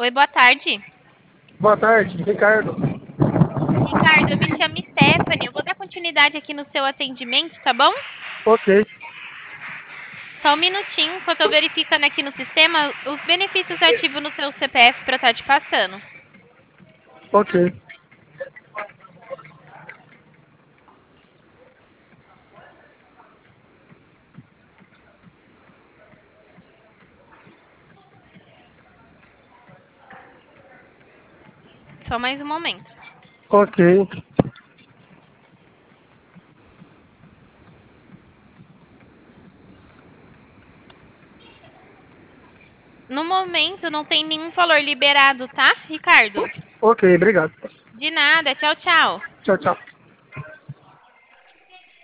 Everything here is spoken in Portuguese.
Oi, boa tarde. Boa tarde, Ricardo. Ricardo, eu me chamo Stephanie. Eu vou dar continuidade aqui no seu atendimento, tá bom? Ok, Só um minutinho, enquanto eu verificando aqui no sistema os benefícios ativos no seu CPF para estar te passando. ok. Só mais um momento. Ok, No momento não tem nenhum valor liberado, tá, Ricardo? ok, obrigado. De nada. Tchau, tchau. Tchau, tchau.